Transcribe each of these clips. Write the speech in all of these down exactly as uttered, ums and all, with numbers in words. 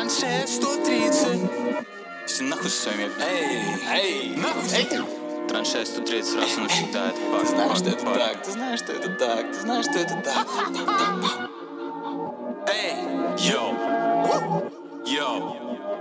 Траншея сто тридцать. Все нахуй с вами. Эй, эй, нахуй. Эй. Траншея сто тридцать раз и навсегда. Это пак. Ты знаешь, что это так. Ты знаешь, что это так. Ты знаешь, что это так. Эй, йоу, йоу.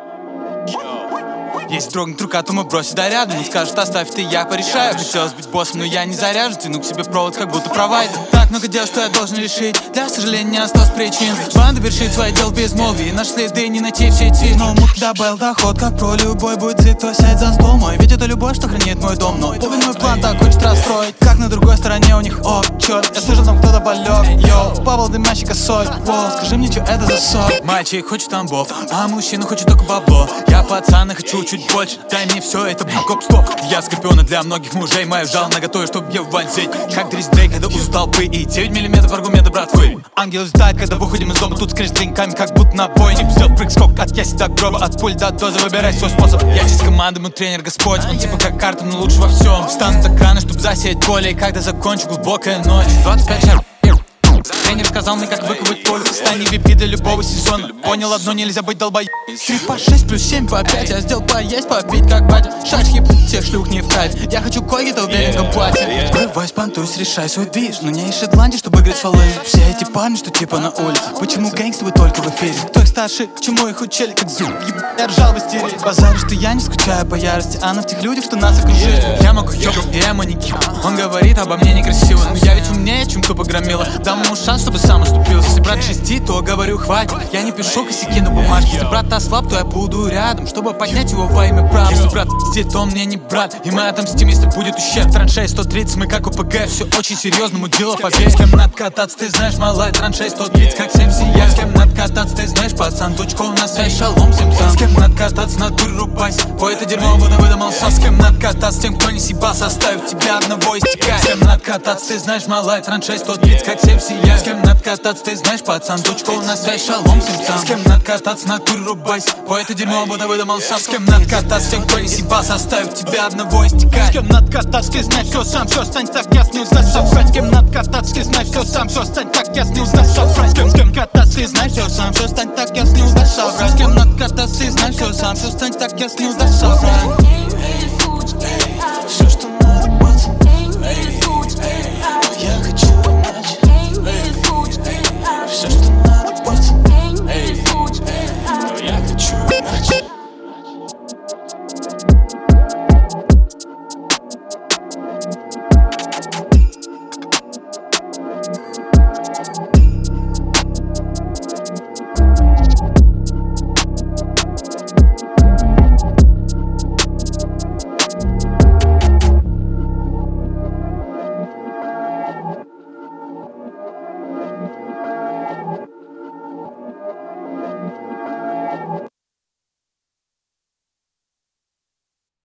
Если дрогнет рука, то мы бросим да рядом. Он скажет, оставь ты, я порешаю. Хотелось быть боссом, но я не заряжен. Тяну к себе провод, как будто провайдер. Так много дел, что я должен решить. Для сожаления не осталось причин. Банда вершит свое дело безмолвие. Наши следы не найти в сети. Но мут добавил доход, как про любой будет, то сядь за стол мой. Ведь это любовь, что хранит мой дом. Но полный мой план так хочет расстроить. Как на другой стороне у них, о, черт. Я слышал, там кто-то болек, йоу. Павел дымящий косой, воу. Скажи мне, что это за ссор. Мальчик хочет тамбов, а мужчина хочет только бабло. Я пацан, и хочу чуть больше. Дай мне все это, гоп, стоп. Я скорпиона для многих мужей. Мою жал наготове, чтоб я вонзить. Как Дрис Дрейк, когда узу толпы. И девять миллиметров аргумента, братвы. Ангел взлетает, когда выходим из дома. Тут скрежь дринками, как будто на бойне. Сделал прыг-скок от яси до гроба. От пуль до дозы, выбирай свой способ. Я часть команды, мой тренер Господь. Он типа как карта, но лучше во всем. Встану за краны, чтоб засеять поле. И когда закончу, глубокая ночь. двадцать пять шар. Тренер сказал мне, как выковать поле. Стань ви пи до любого сезона. Понял одно, нельзя быть долбоеб. Три по шесть плюс семь по пять. Я сделал поесть, попить как батя. Шашки, всех шлюх не в кайф. Я хочу кое-то в беленьком платье. Врывайся, понтусь, решай свой движ. Но не из Шотландии, чтобы играть с фолами. Все эти парни, что типа на улице. Почему гэнгстеры только в эфире? Кто их старше, к чему их учили, как зуб. Я ржал в истерии. Базарю, что я не скучаю по ярости. А на в тех людях, что нас окружили. Я могу ёб, и я манекен. Он говорит обо мне некрасиво. Но я ведь умнее, чем тупо громила. Дам ему шанс, чтобы сам оступился. Если брат шести, то говорю хватит. Я не пишу косяки на бумажке. Если брат ослаб, то я буду рядом, чтобы поднять его во имя прав. Если брат пиздит, то он мне не брат. И мы отомстим, если будет ущерб. Траншея сто тридцать, мы как ОПГ. Все очень серьезному делу, поверь. С кем надо кататься, ты знаешь, малая. Траншея сто тридцать, как семь сияй. С кем надо кататься, ты знаешь, пацан. Точка у нас связь, шалом всем сам. С кем надо кататься, надо вырубайся. По это дерьмо буду выдумался. С кем надо кататься, тем, кто не съебался, оставив тебя одного истекать. С кем надо кататься, ты знаешь, малая. Траншея сто тридцать, как семь сияй. С кем надо кататься, ты знаешь, пацан. Точка у нас связь, шалом всем сам. С кем надо кататься, надо вырубайся. По это дерьмо буду выдумался. С кем надо кататься, тем, кто не съебался, оставив тебя одного истекать. С кем надо кататься, ты знаешь, все сам, все стань так ясно, не соврать. С кем надо кататься, ты знаешь, все сам, все стань так ясно, не соврать. С кем, с кем кататься, ты знаешь, все сам, все стань так ясно, не соврать. С кем надо кататься, ты знаешь, все сам, все стань так ясно, не соврать.